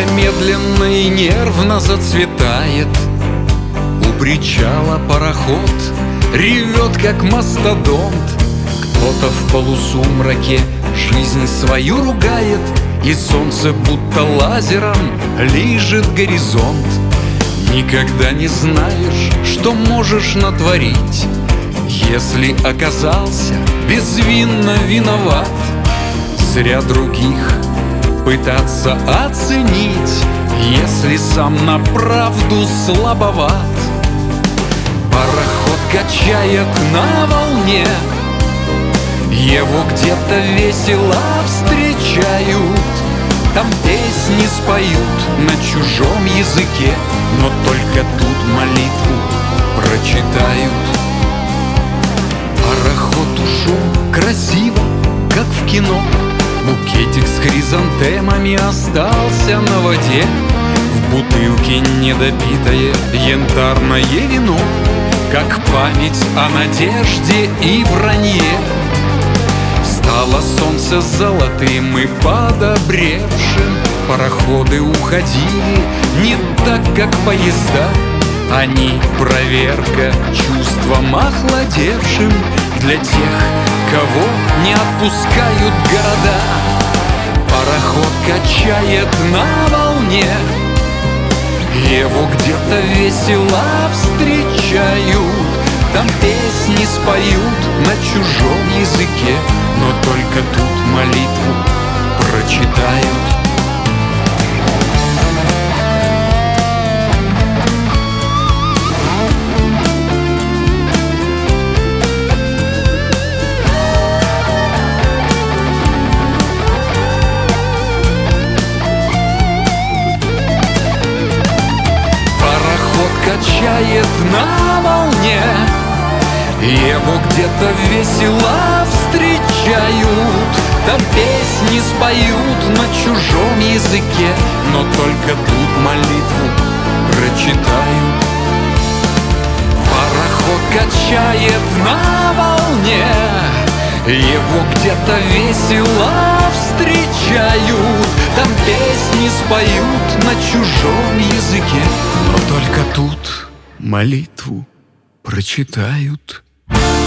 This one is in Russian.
медленно и нервно зацветает. У причала пароход ревет, как мастодонт. Кто-то в полусумраке жизнь свою ругает, и солнце будто лазером лижет горизонт. Никогда не знаешь, что можешь натворить, если оказался безвинно виноват. Зря других пытаться оценить, если сам на правду слабоват. Пароход качает на волне, его где-то весело встречают. Там песни споют на чужом языке, но только тут молитву прочитают. Пароход ушел красиво, как в кино. Букетик с хризантемами остался на воде. В бутылке недопитое янтарное вино, как память о надежде и вранье. Встало солнце золотым и подобревшим. Пароходы уходили не так, как поезда. Они проверка чувством охладевшим для тех, кого не отпускают города. Пароход качает на волне, его где-то весело встречают. Там песни споют на чужом языке, но только тут молитву прочитают. Пароход качает на волне, его где-то весело встречают. Там песни споют на чужом языке, но только тут молитву прочитают. Пароход качает на волне, его где-то весело встречают. Там песни споют на чужом языке, но только тут молитву прочитают.